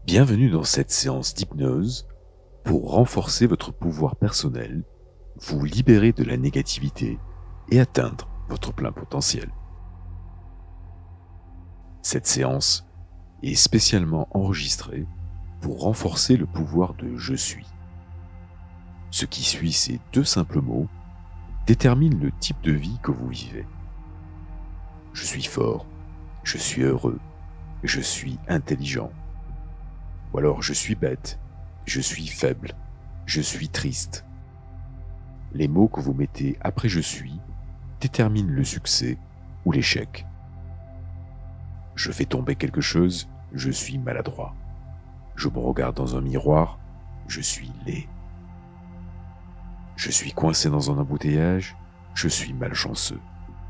Bienvenue dans cette séance d'hypnose pour renforcer votre pouvoir personnel, vous libérer de la négativité et atteindre votre plein potentiel. Cette séance est spécialement enregistrée pour renforcer le pouvoir de je suis. Ce qui suit ces deux simples mots détermine le type de vie que vous vivez. Je suis fort, je suis heureux, je suis intelligent. Ou alors je suis bête, je suis faible, je suis triste. Les mots que vous mettez après je suis déterminent le succès ou l'échec. Je fais tomber quelque chose, je suis maladroit. Je me regarde dans un miroir, je suis laid. Je suis coincé dans un embouteillage, je suis malchanceux.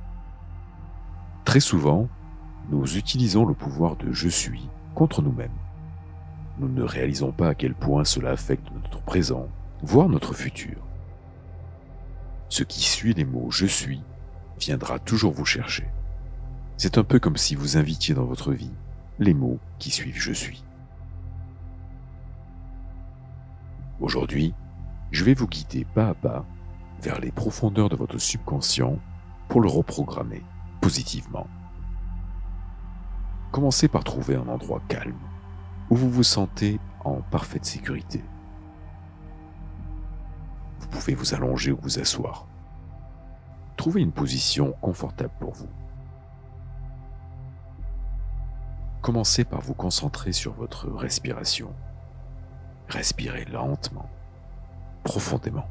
Très souvent, nous utilisons le pouvoir de je suis contre nous-mêmes. Nous ne réalisons pas à quel point cela affecte notre présent, voire notre futur. Ce qui suit les mots « je suis » viendra toujours vous chercher. C'est un peu comme si vous invitiez dans votre vie les mots qui suivent « je suis ». Aujourd'hui, je vais vous guider pas à pas vers les profondeurs de votre subconscient pour le reprogrammer positivement. Commencez par trouver un endroit calme où vous vous sentez en parfaite sécurité. Vous pouvez vous allonger ou vous asseoir. Trouvez une position confortable pour vous. Commencez par vous concentrer sur votre respiration. Respirez lentement, profondément.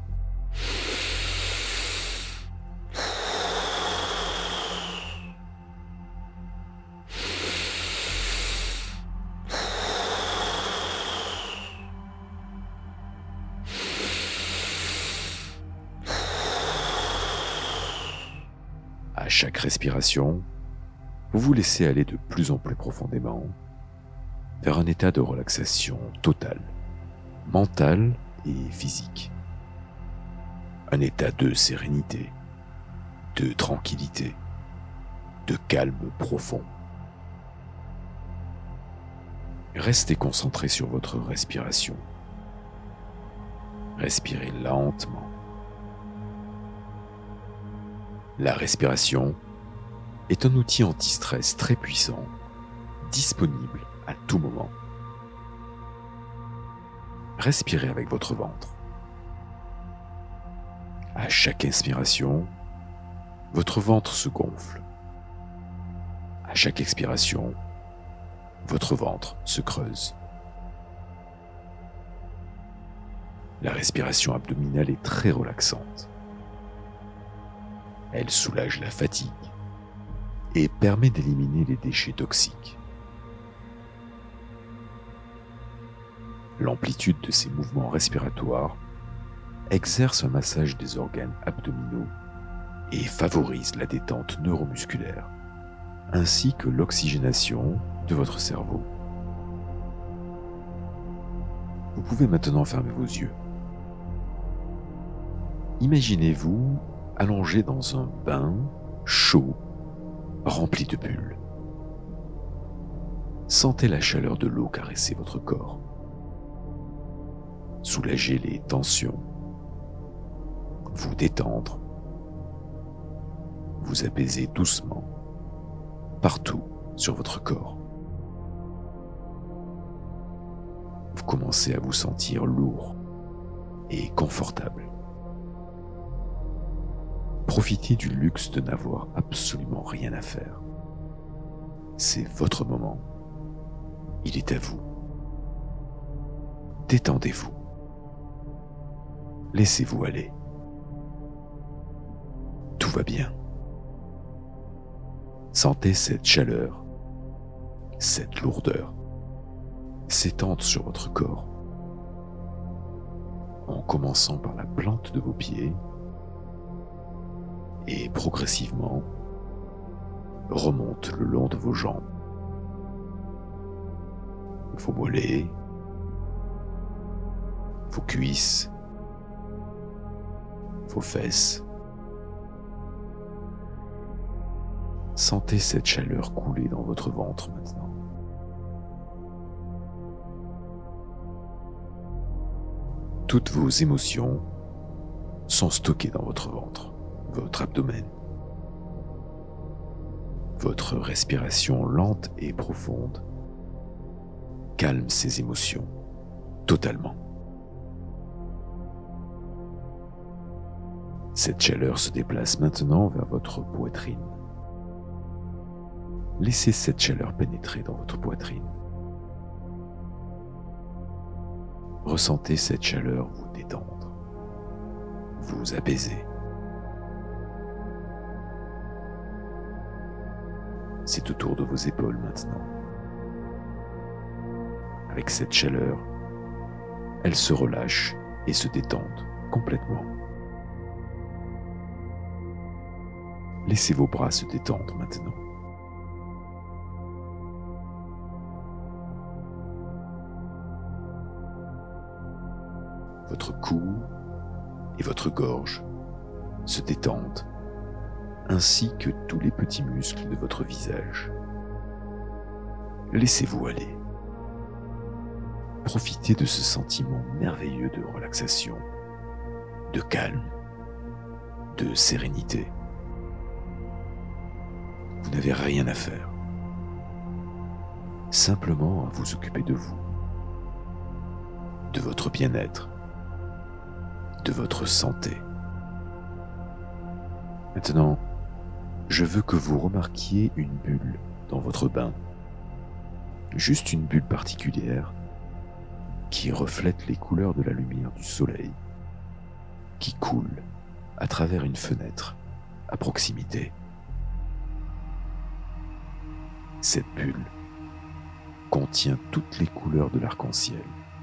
À chaque respiration, vous vous laissez aller de plus en plus profondément vers un état de relaxation totale, mentale et physique. Un état de sérénité, de tranquillité, de calme profond. Restez concentré sur votre respiration. Respirez lentement. La respiration est un outil anti-stress très puissant, disponible à tout moment. Respirez avec votre ventre. À chaque inspiration, votre ventre se gonfle. À chaque expiration, votre ventre se creuse. La respiration abdominale est très relaxante. Elle soulage la fatigue et permet d'éliminer les déchets toxiques. L'amplitude de ces mouvements respiratoires exerce un massage des organes abdominaux et favorise la détente neuromusculaire, ainsi que l'oxygénation de votre cerveau. Vous pouvez maintenant fermer vos yeux. Imaginez-vous allongé dans un bain chaud, rempli de bulles. Sentez la chaleur de l'eau caresser votre corps. Soulagez les tensions, vous détendre, vous apaiser doucement, partout sur votre corps. Vous commencez à vous sentir lourd et confortable. Profitez du luxe de n'avoir absolument rien à faire. C'est votre moment. Il est à vous. Détendez-vous. Laissez-vous aller. Tout va bien. Sentez cette chaleur, cette lourdeur s'étendre sur votre corps, en commençant par la plante de vos pieds et progressivement remonte le long de vos jambes, vos mollets, vos cuisses, vos fesses. Sentez cette chaleur couler dans votre ventre maintenant. Toutes vos émotions sont stockées dans votre ventre, votre abdomen. Votre respiration lente et profonde calme ces émotions totalement. Cette chaleur se déplace maintenant vers votre poitrine. Laissez cette chaleur pénétrer dans votre poitrine. Ressentez cette chaleur vous détendre, vous apaiser. C'est autour de vos épaules maintenant. Avec cette chaleur, elles se relâchent et se détendent complètement. Laissez vos bras se détendre maintenant. Votre cou et votre gorge se détendent, ainsi que tous les petits muscles de votre visage. Laissez-vous aller. Profitez de ce sentiment merveilleux de relaxation, de calme, de sérénité. Vous n'avez rien à faire, simplement à vous occuper de vous, de votre bien-être, de votre santé. Maintenant, je veux que vous remarquiez une bulle dans votre bain, juste une bulle particulière qui reflète les couleurs de la lumière du soleil, qui coule à travers une fenêtre à proximité. Cette bulle contient toutes les couleurs de l'arc-en-ciel.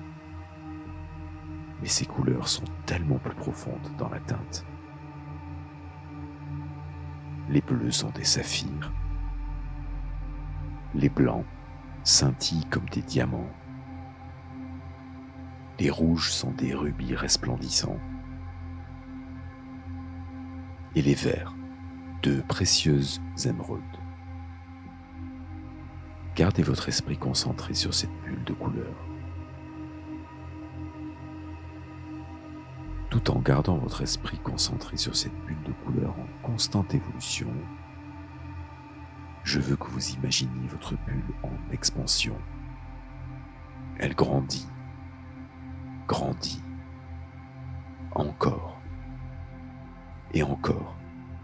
Mais ces couleurs sont tellement plus profondes dans la teinte. Les bleus sont des saphirs. Les blancs scintillent comme des diamants. Les rouges sont des rubis resplendissants. Et les verts, de précieuses émeraudes. Gardez votre esprit concentré sur cette bulle de couleurs. Tout en gardant votre esprit concentré sur cette bulle de couleurs en constante évolution, je veux que vous imaginiez votre bulle en expansion. Elle grandit, grandit, encore et encore.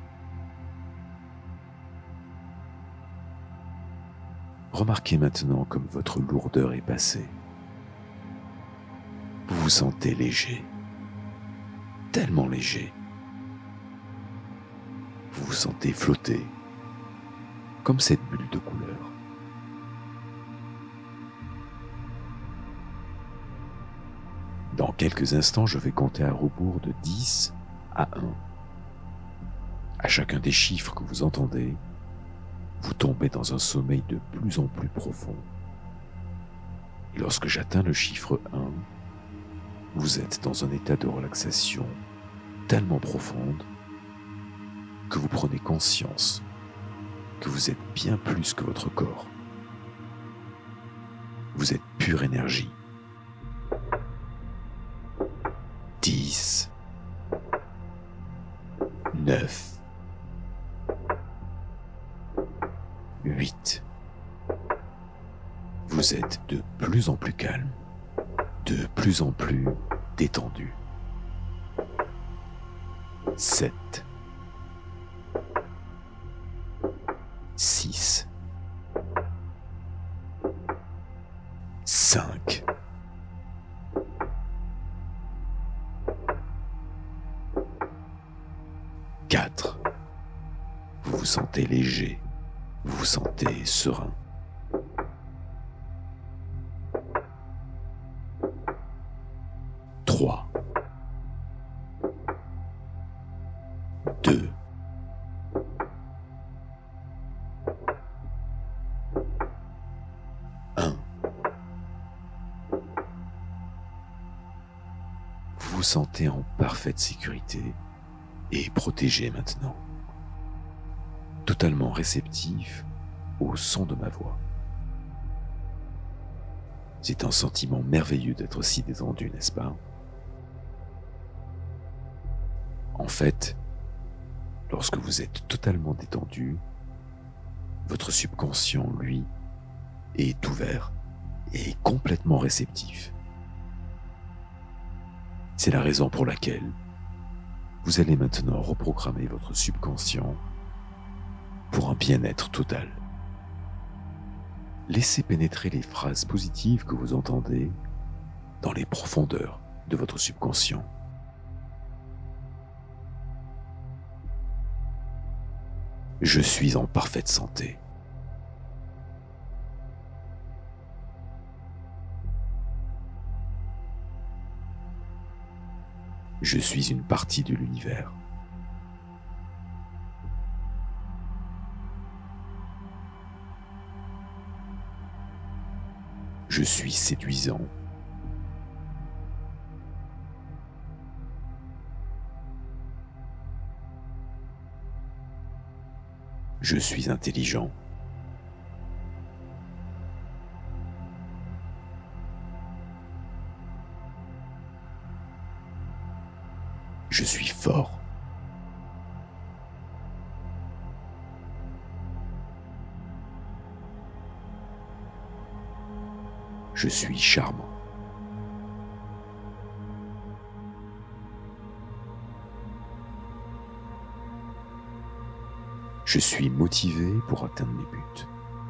Remarquez maintenant comme votre lourdeur est passée. Vous vous sentez léger, tellement léger. Vous vous sentez flotter, comme cette bulle de couleur. Dans quelques instants, je vais compter à rebours de 10 à 1. À chacun des chiffres que vous entendez, vous tombez dans un sommeil de plus en plus profond. Et lorsque j'atteins le chiffre 1, vous êtes dans un état de relaxation tellement profonde que vous prenez conscience que vous êtes bien plus que votre corps. Vous êtes pure énergie. 10, 9, 8. Vous êtes de plus en plus calme, de plus en plus détendu. 7, 6, 5, 4. Vous vous sentez léger, vous vous sentez serein. 3, 2, 1. Vous vous sentez en parfaite sécurité et protégé maintenant, totalement réceptif au son de ma voix. C'est un sentiment merveilleux d'être si détendu, n'est-ce pas? En fait, lorsque vous êtes totalement détendu, votre subconscient, lui, est ouvert et complètement réceptif. C'est la raison pour laquelle vous allez maintenant reprogrammer votre subconscient pour un bien-être total. Laissez pénétrer les phrases positives que vous entendez dans les profondeurs de votre subconscient. Je suis en parfaite santé. Je suis une partie de l'univers. Je suis séduisant. Je suis intelligent. Je suis fort. Je suis charmant. Je suis motivé pour atteindre mes buts.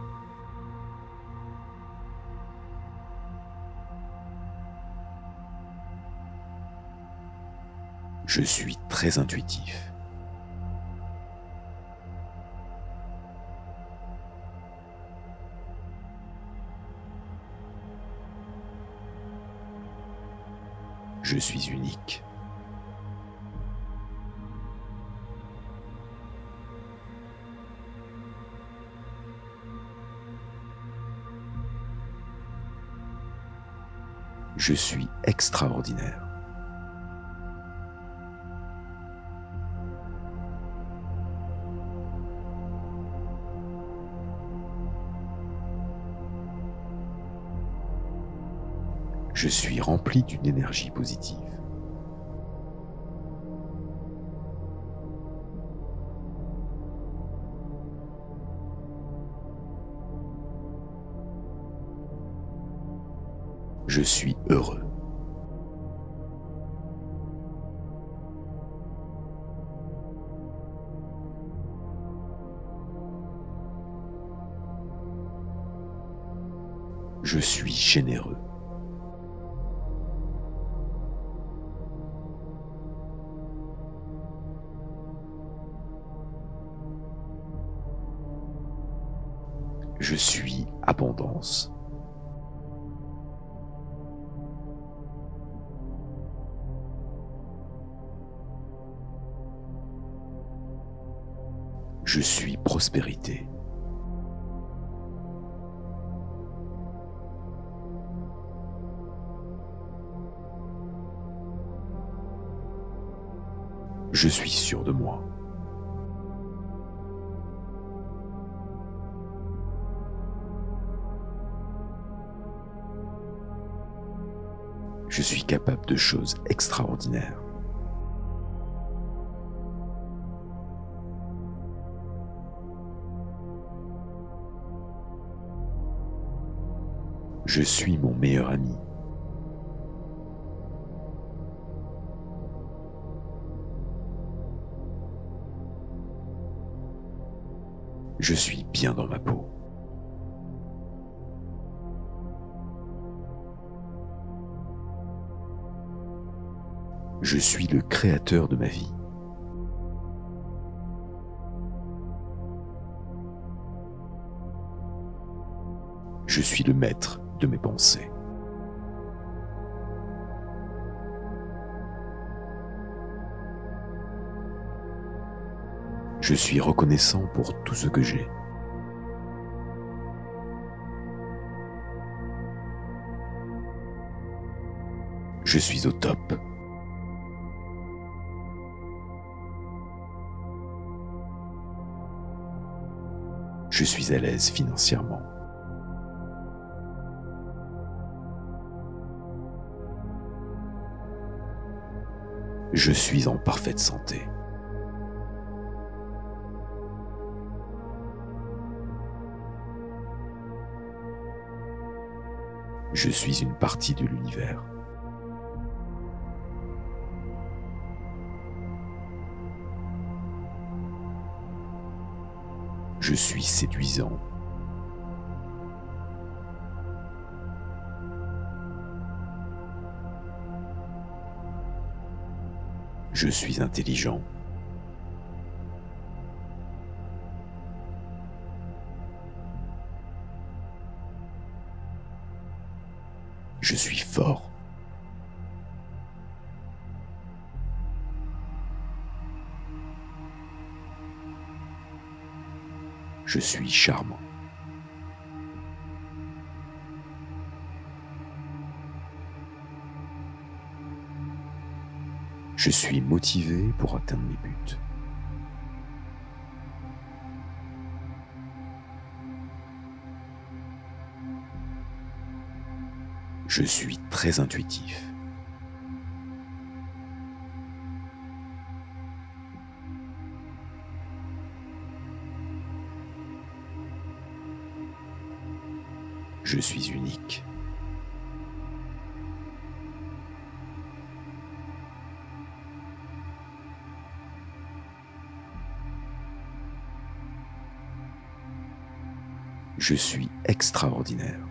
Je suis très intuitif. Je suis unique. Je suis extraordinaire. Je suis rempli d'une énergie positive. Je suis heureux. Je suis généreux. Je suis abondance. Je suis prospérité. Je suis sûr de moi. Je suis capable de choses extraordinaires. Je suis mon meilleur ami. Je suis bien dans ma peau. Je suis le créateur de ma vie. Je suis le maître de mes pensées. Je suis reconnaissant pour tout ce que j'ai. Je suis au top. Je suis à l'aise financièrement. Je suis en parfaite santé. Je suis une partie de l'univers. Je suis séduisant. Je suis intelligent. Je suis fort. Je suis charmant. Je suis motivé pour atteindre mes buts. Je suis très intuitif. Je suis unique. Je suis extraordinaire.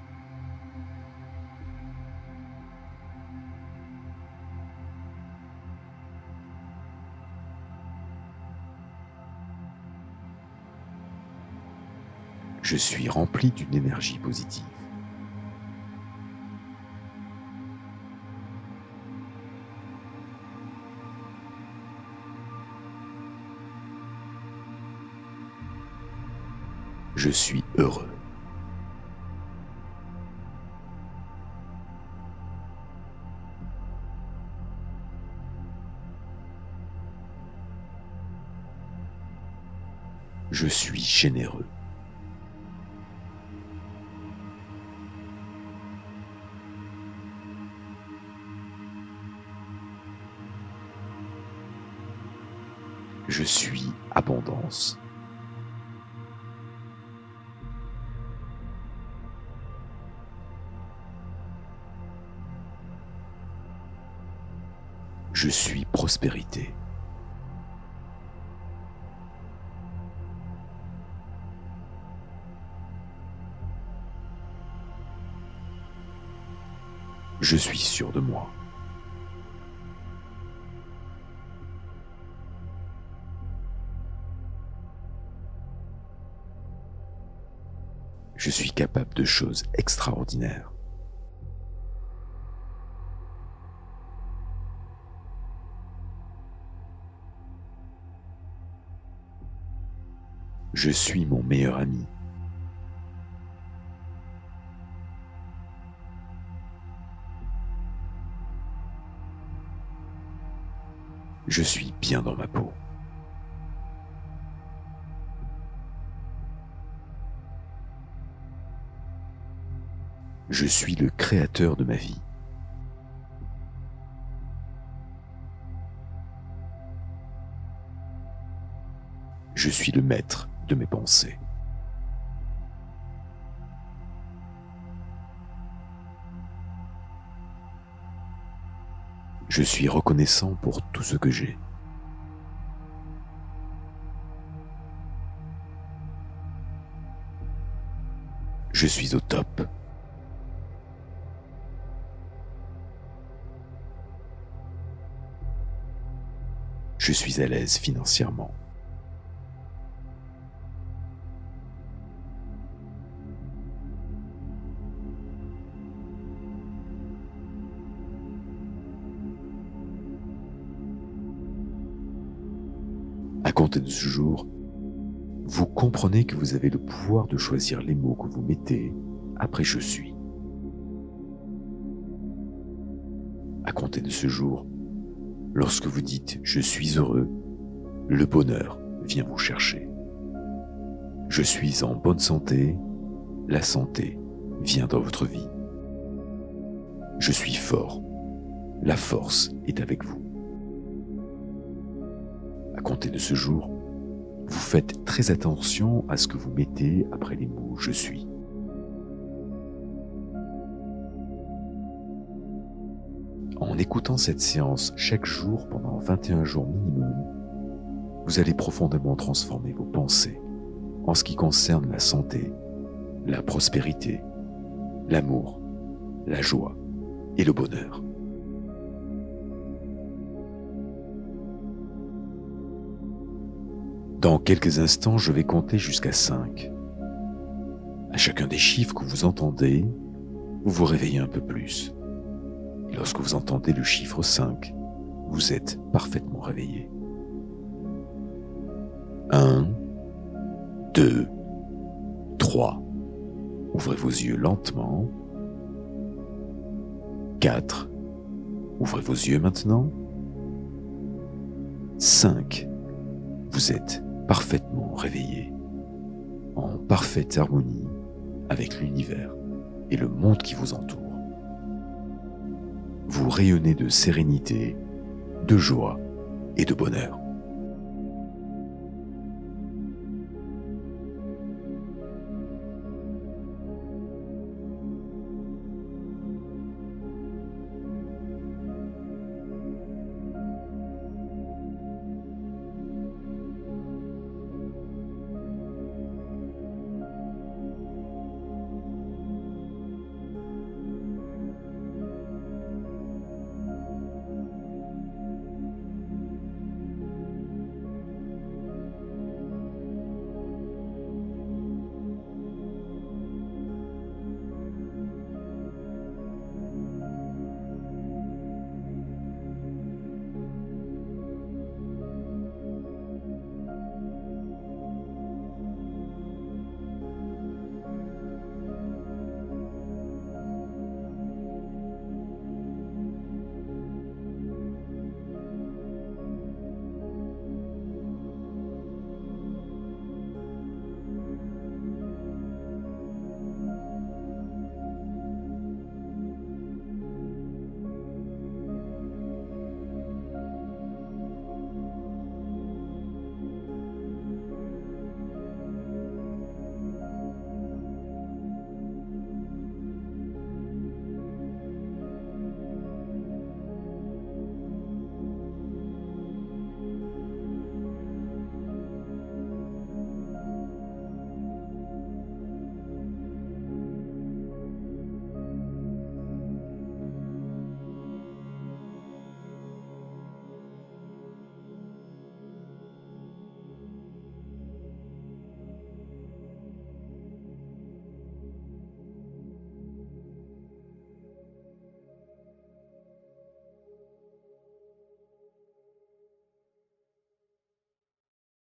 Je suis rempli d'une énergie positive. Je suis heureux. Je suis généreux. Je suis abondance. Je suis prospérité. Je suis sûr de moi. Je suis capable de choses extraordinaires. Je suis mon meilleur ami. Je suis bien dans ma peau. Je suis le créateur de ma vie. Je suis le maître de mes pensées. Je suis reconnaissant pour tout ce que j'ai. Je suis au top. Je suis à l'aise financièrement. À compter de ce jour, vous comprenez que vous avez le pouvoir de choisir les mots que vous mettez après « je suis ». À compter de ce jour, lorsque vous dites « je suis heureux », le bonheur vient vous chercher. Je suis en bonne santé, la santé vient dans votre vie. Je suis fort, la force est avec vous. À compter de ce jour, vous faites très attention à ce que vous mettez après les mots « je suis ». En écoutant cette séance chaque jour pendant 21 jours minimum, vous allez profondément transformer vos pensées en ce qui concerne la santé, la prospérité, l'amour, la joie et le bonheur. Dans quelques instants, je vais compter jusqu'à 5. À chacun des chiffres que vous entendez, vous vous réveillez un peu plus. Et lorsque vous entendez le chiffre 5, vous êtes parfaitement réveillé. 1, 2, 3. Ouvrez vos yeux lentement. 4. Ouvrez vos yeux maintenant. 5. Vous êtes parfaitement réveillé, en parfaite harmonie avec l'univers et le monde qui vous entoure. Vous rayonnez de sérénité, de joie et de bonheur.